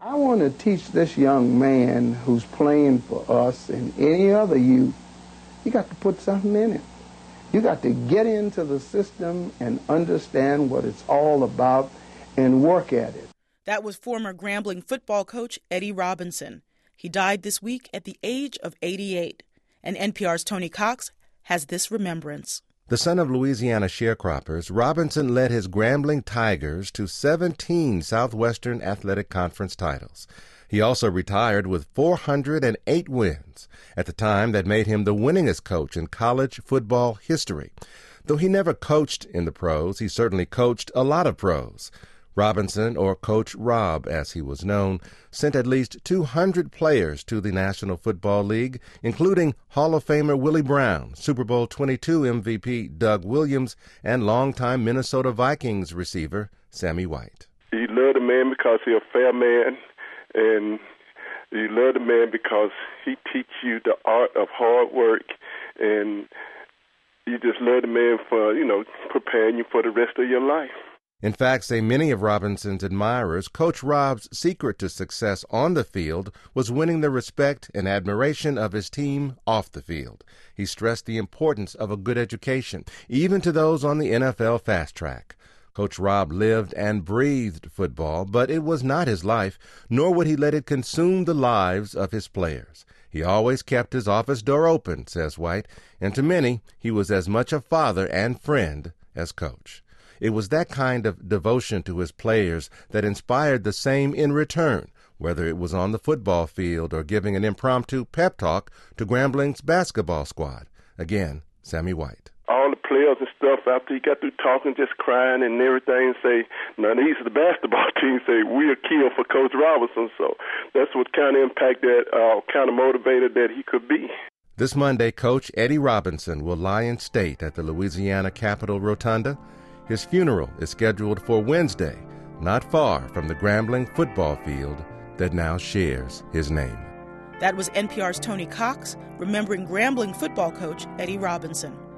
I want to teach this young man who's playing for us and any other youth, you got to put something in it. You got to get into the system and understand what it's all about and work at it. That was former Grambling football coach Eddie Robinson. He died this week at the age of 88. And NPR's Tony Cox has this remembrance. The son of Louisiana sharecroppers, Robinson led his Grambling Tigers to 17 Southwestern Athletic Conference titles. He also retired with 408 wins, at the time that made him the winningest coach in college football history. Though he never coached in the pros, he certainly coached a lot of pros. Robinson, or Coach Rob as he was known, sent at least 200 players to the National Football League, including Hall of Famer Willie Brown, Super Bowl XXII MVP Doug Williams, and longtime Minnesota Vikings receiver Sammy White. You love the man because he's a fair man, and you love the man because he teaches you the art of hard work, and you just love the man for, preparing you for the rest of your life. In fact, say many of Robinson's admirers, Coach Rob's secret to success on the field was winning the respect and admiration of his team off the field. He stressed the importance of a good education, even to those on the NFL fast track. Coach Rob lived and breathed football, but it was not his life, nor would he let it consume the lives of his players. He always kept his office door open, says White, and to many, he was as much a father and friend as coach. It was that kind of devotion to his players that inspired the same in return, whether it was on the football field or giving an impromptu pep talk to Grambling's basketball squad. Again, Sammy White. All the players and stuff, after he got through talking, just crying and everything, say, now these are the basketball team, say, we'll kill for Coach Robinson. So that's what kind of impacted, kind of motivated that he could be. This Monday, Coach Eddie Robinson will lie in state at the Louisiana Capitol Rotunda. His funeral is scheduled for Wednesday, not far from the Grambling football field that now shares his name. That was NPR's Tony Cox, remembering Grambling football coach Eddie Robinson.